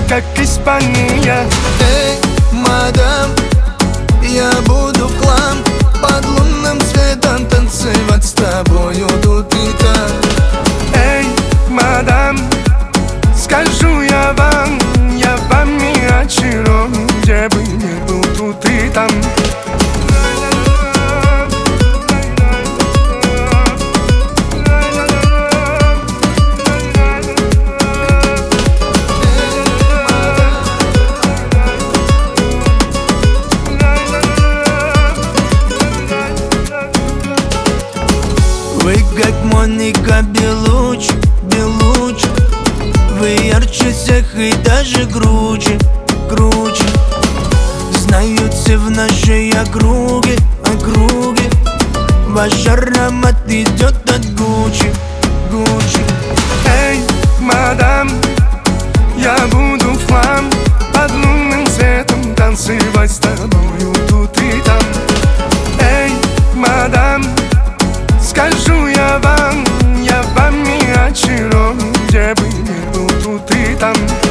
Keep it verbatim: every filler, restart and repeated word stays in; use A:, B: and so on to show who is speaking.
A: как Испания.
B: Эй, мадам, я буду в хлам под лунным светом танцевать с тобою тут и там.
A: Эй, мадам, скажу я вам, я вами очарован, где бы ни был тут и там.
B: Вы как Моника Белуччи, Белуччи. Вы ярче всех и даже круче, круче. Знают все в нашей округе, округе. Ваш аромат идет от Гуччи, Гуччи.
A: Эй, мадам, я буду в хлам под лунным светом танцевать с тобою тут и там. Эй, мадам, скажу я вам, я вами очарован, где бы ни был тут и там.